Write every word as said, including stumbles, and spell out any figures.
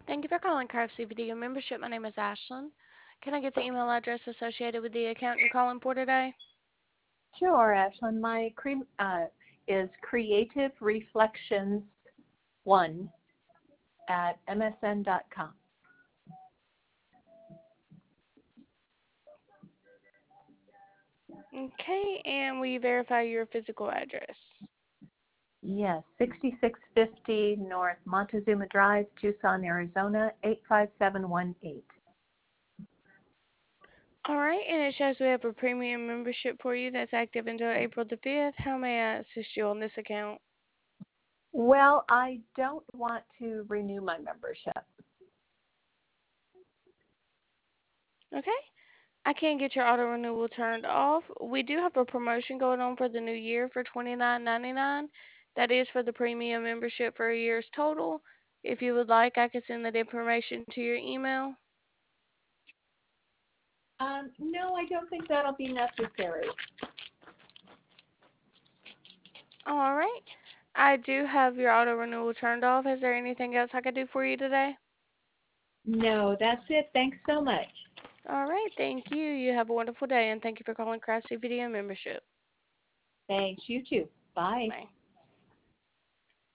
Thank you for calling Craftsy Video Membership. My name is Ashlyn. Can I get the email address associated with the account you're calling for today? Sure, Ashlyn. My cre- uh, is Creative Reflections one at m s n dot com. Okay, and will you verify your physical address? Yes, sixty-six fifty North Montezuma Drive, Tucson, Arizona, eight five seven one eight. All right, and it shows we have a premium membership for you that's active until April the fifth. How may I assist you on this account? Well, I don't want to renew my membership. Okay, I can get your auto renewal turned off. We do have a promotion going on for the new year for twenty-nine ninety-nine. That is for the premium membership for a year's total. If you would like, I can send that information to your email. Um, no, I don't think that'll be necessary. All right. I do have your auto renewal turned off. Is there anything else I could do for you today? No, that's it. Thanks so much. All right. Thank you. You have a wonderful day, and thank you for calling Craftsy Video Membership. Thanks. You too. Bye. Bye.